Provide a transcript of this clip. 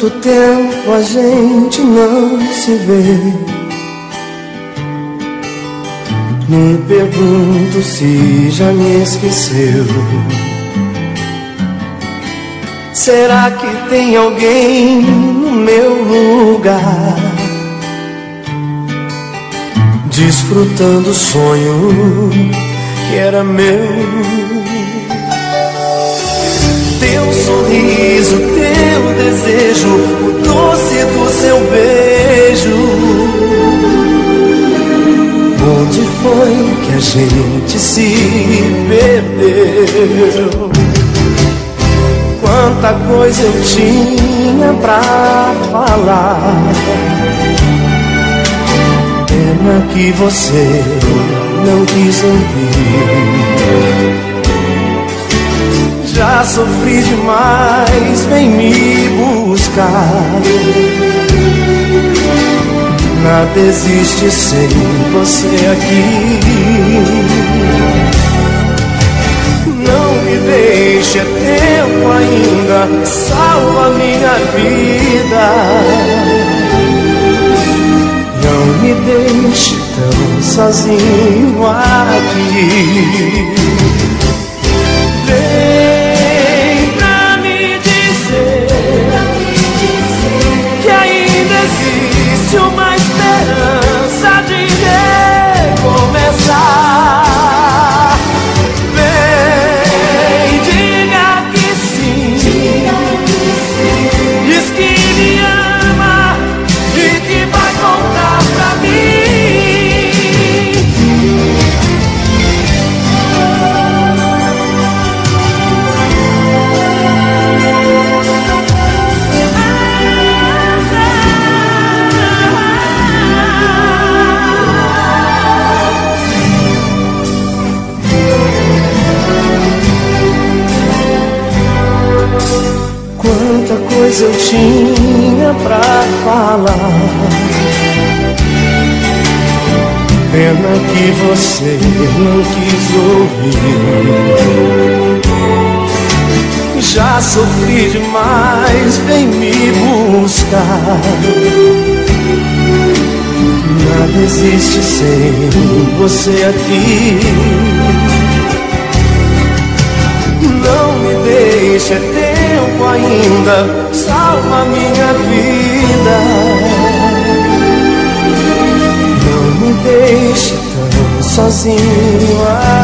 quanto tempo a gente não se vê? Me pergunto se já me esqueceu. Será que tem alguém no meu lugar, desfrutando o sonho que era meu? Teu sorriso, teu desejo, o doce do seu beijo. Onde foi que a gente se perdeu? Quanta coisa eu tinha pra falar, pena que você não quis ouvir. Já sofri demais, vem me buscar. Nada existe sem você aqui. Não me deixe, é tempo ainda, salva minha vida. Não me deixe tão sozinho aqui. Vem pra me dizer que ainda existe uma esperança de recomeçar. Vem, diga que sim, diz que me ama e que vai voltar pra mim. Quanta coisa eu tinha pra falar, pena que você não quis ouvir. Já sofri demais, vem me buscar. Nada existe sem você aqui. Não me deixe, é tempo ainda, salva minha vida. Não me deixe tão sozinho